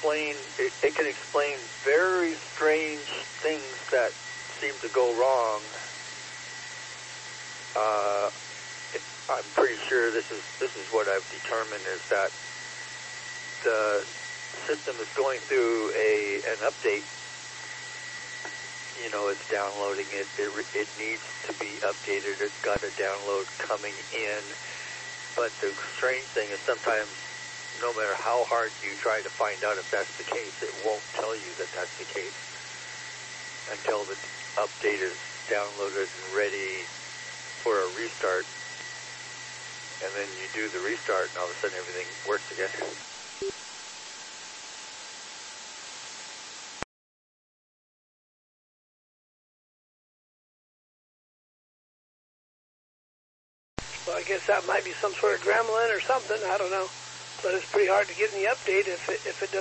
it can explain very strange things that seem to go wrong. I'm pretty sure this is what I've determined, is that the system is going through an update. You know, it's downloading it. It needs to be updated. It's got a download coming in. But the strange thing is sometimes, no matter how hard you try to find out if that's the case, it won't tell you that that's the case until the update is downloaded and ready for a restart. And then you do the restart, and all of a sudden everything works again. Well, I guess that might be some sort of gremlin or something. I don't know. But it's pretty hard to get in the update if it doesn't.